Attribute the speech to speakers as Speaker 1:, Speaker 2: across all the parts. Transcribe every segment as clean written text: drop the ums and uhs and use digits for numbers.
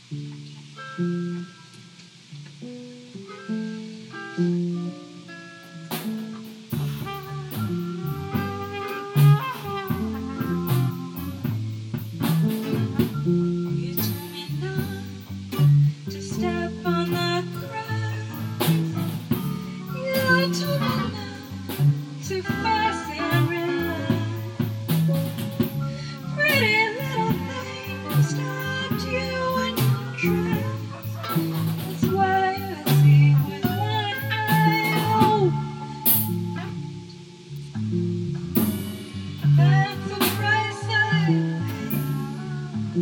Speaker 1: To fuss and rely. Pretty little thing stopped you in your tracks. That's why I see with one eye. Oh, that's the price I pay.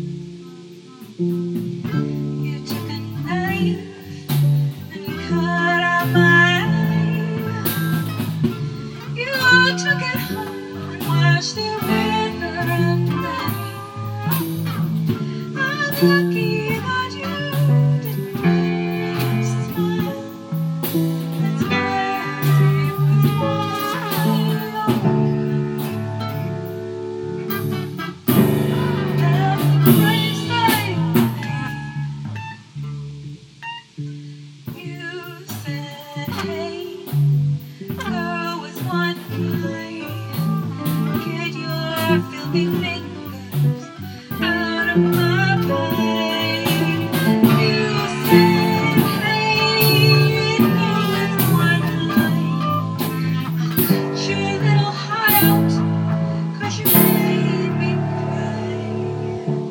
Speaker 1: You took a knife and cut out my eye. You took it home and watched the river run down. I'm lucky that you didn't make me smile. That's why I see with one. That's the price I pay. You said, hey, girl with one eye, get your filthy fingers out of my pie. You said, hey, girl with one eye, cut your little heart out, 'cause you made me cry.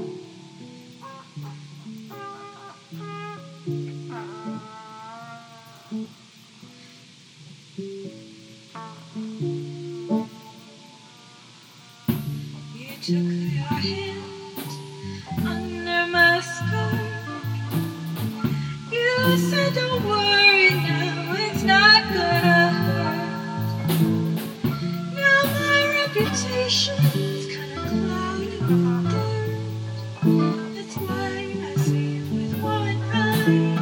Speaker 1: You took your hand under my skirt. You said, don't worry now, it's not gonna hurt. Now my reputation's kinda clouded with dirt. That's why I see with one eye.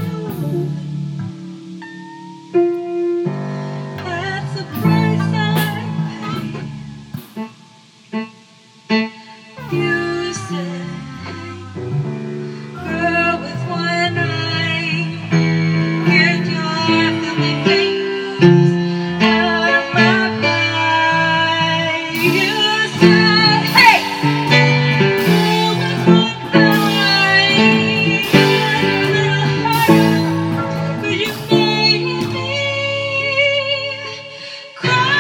Speaker 1: That's the price I pay. You said, girl with one eye, get your filthy fingers out of my pie. You said, hey, girl with one eye, get your little heart out, 'cause you made me cry.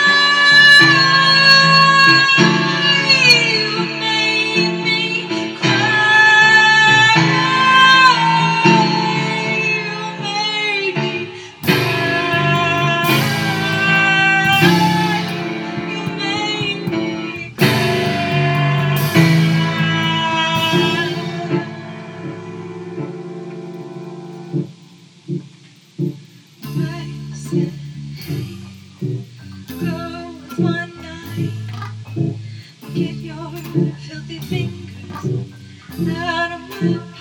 Speaker 1: I said, hey, girl with one eye, get your filthy fingers out of my